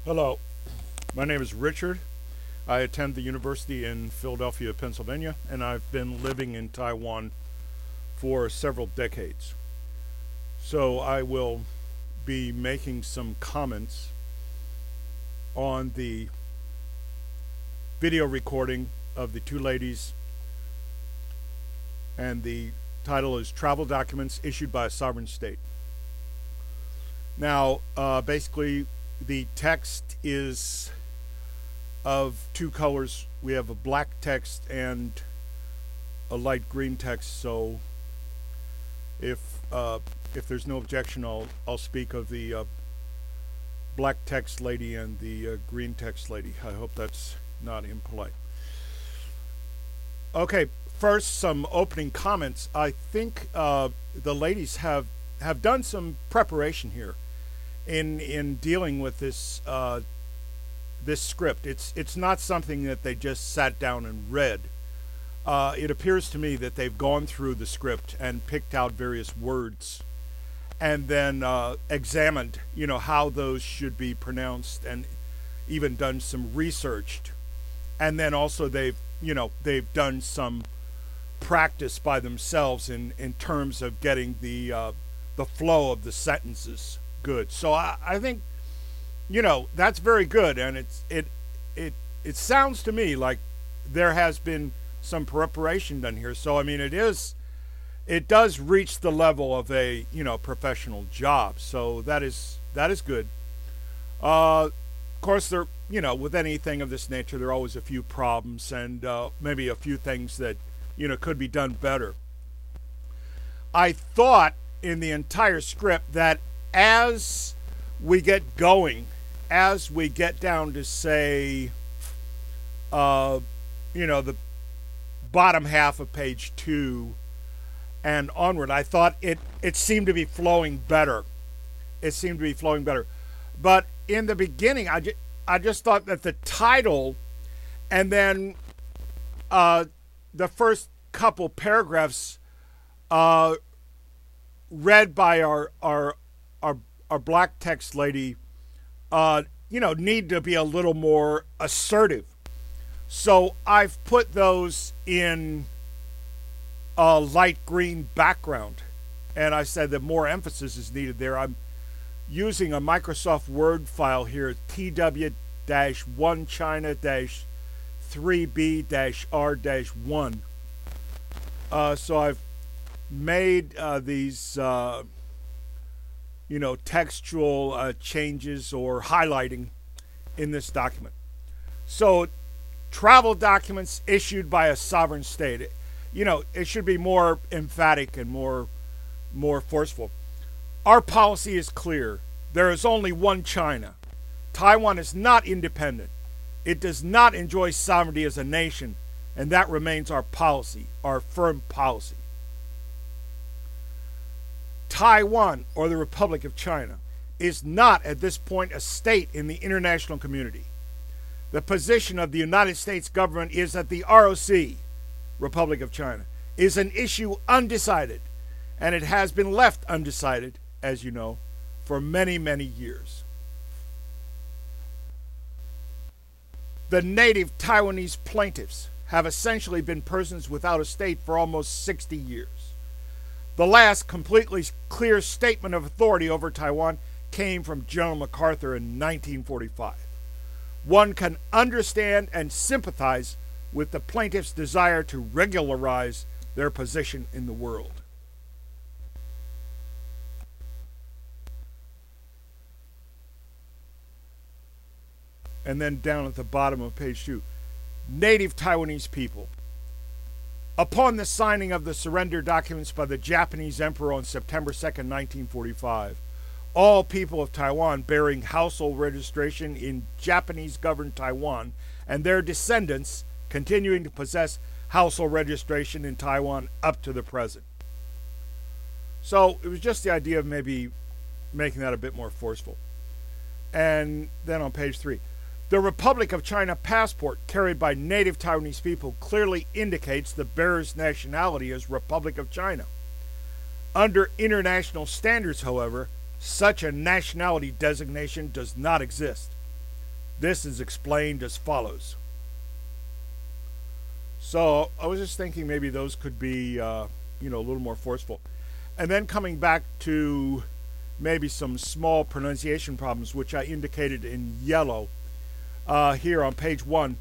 Hello, my name is Richard. I attend the university in Philadelphia, Pennsylvania, and I've been living in Taiwan for several decades. So I will be making some comments on the video recording of the two ladies, and the title is Travel Documents Issued by a Sovereign State. Now, basically, the text is of two colors. We have a black text and a light green text. So, if there's no objection, I'll speak of the black text lady and the green text lady. I hope that's not impolite. Okay, first some opening comments. I think the ladies have done some preparation here in dealing with this this script. It's not something that they just sat down and read. It appears to me that they've gone through the script and picked out various words, and then examined, how those should be pronounced, and even done some research. And then also they've done some practice by themselves in terms of getting the flow of the sentences good. So I think that's very good, and it sounds to me like there has been some preparation done here. So I mean, it does reach the level of a professional job. So that is good. Of course, there with anything of this nature, there are always a few problems and maybe a few things that could be done better. I thought in the entire script that as we get going, as we get down to say, the bottom half of page 2 and onward, I thought it seemed to be flowing better. It seemed to be flowing better. But in the beginning, I just thought that the title and then the first couple paragraphs read by our black text lady, need to be a little more assertive. So I've put those in a light green background, and I said that more emphasis is needed there. I'm using a Microsoft Word file here, TW-1China-3B-R-1. So I've made these textual changes or highlighting in this document. So, travel documents issued by a sovereign state. It should be more emphatic and more forceful. Our policy is clear. There is only one China. Taiwan is not independent. It does not enjoy sovereignty as a nation, and that remains our policy, our firm policy. Taiwan, or the Republic of China, is not at this point a state in the international community. The position of the United States government is that the ROC, Republic of China, is an issue undecided, and it has been left undecided, as you know, for many, many years. The native Taiwanese plaintiffs have essentially been persons without a state for almost 60 years. The last completely clear statement of authority over Taiwan came from General MacArthur in 1945. One can understand and sympathize with the plaintiffs' desire to regularize their position in the world. And then down at the bottom of page 2, native Taiwanese people. Upon the signing of the surrender documents by the Japanese Emperor on September 2nd, 1945, all people of Taiwan bearing household registration in Japanese-governed Taiwan and their descendants continuing to possess household registration in Taiwan up to the present. So it was just the idea of maybe making that a bit more forceful. And then on page 3, the Republic of China passport carried by native Taiwanese people clearly indicates the bearer's nationality as Republic of China. Under international standards, however, such a nationality designation does not exist. This is explained as follows. So I was just thinking maybe those could be, a little more forceful. And then coming back to maybe some small pronunciation problems, which I indicated in yellow here on page 1.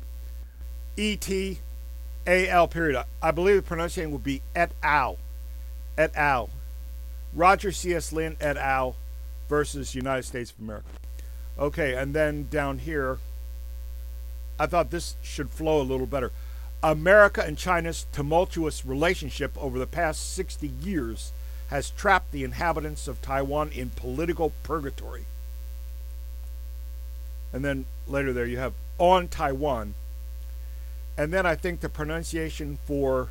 E-T-A-L period. I believe the pronunciation would be et al. Et al. Roger C.S. Lynn et al. Versus United States of America. Okay, and then down here, I thought this should flow a little better. America and China's tumultuous relationship over the past 60 years has trapped the inhabitants of Taiwan in political purgatory. And then later there you have on Taiwan. And then I think the pronunciation for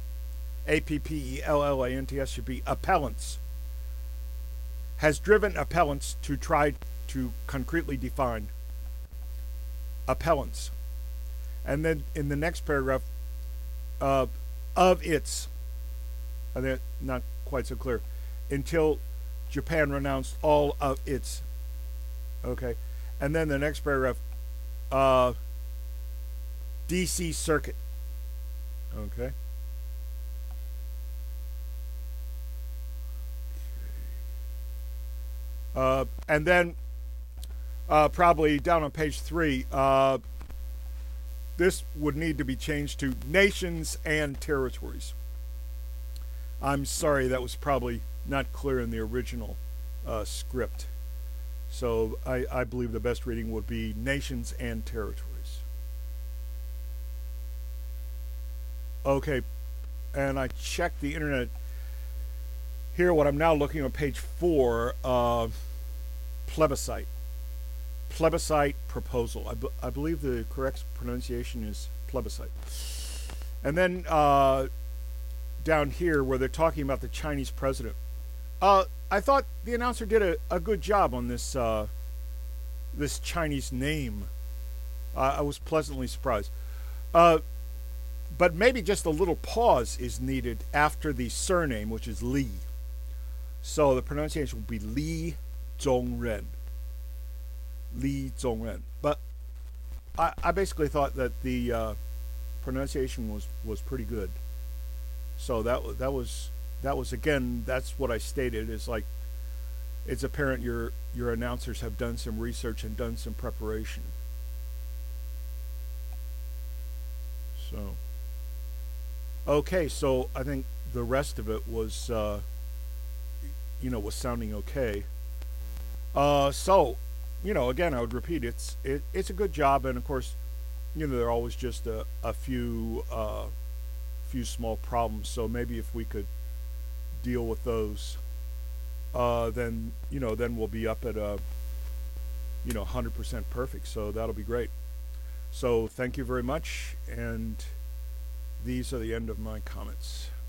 appellants should be appellants. Has driven appellants to try to concretely define appellants. And then in the next paragraph, of its, I think not quite so clear, until Japan renounced all of its. Okay. And then the next paragraph, DC Circuit. Okay. And then probably down on page 3, this would need to be changed to nations and territories. I'm sorry, that was probably not clear in the original script. So I believe the best reading would be nations and territories. Okay, and I checked the internet. Here, what I'm now looking on page 4, plebiscite. Plebiscite proposal. I believe the correct pronunciation is plebiscite. And then down here, where they're talking about the Chinese president, I thought the announcer did a good job on this this Chinese name. I was pleasantly surprised. But maybe just a little pause is needed after the surname, which is Li. So the pronunciation will be Li Zhongren. Li Zhongren. But I basically thought that the pronunciation was pretty good. So that was again, that's what I stated, is like, it's apparent your announcers have done some research and done some preparation. So okay, so I think the rest of it was was sounding okay. So again, I would repeat, it's a good job, and of course, there are always just a few small problems. So maybe if we could deal with those, then we'll be up at 100% perfect. So that'll be great. So thank you very much, and these are the end of my comments.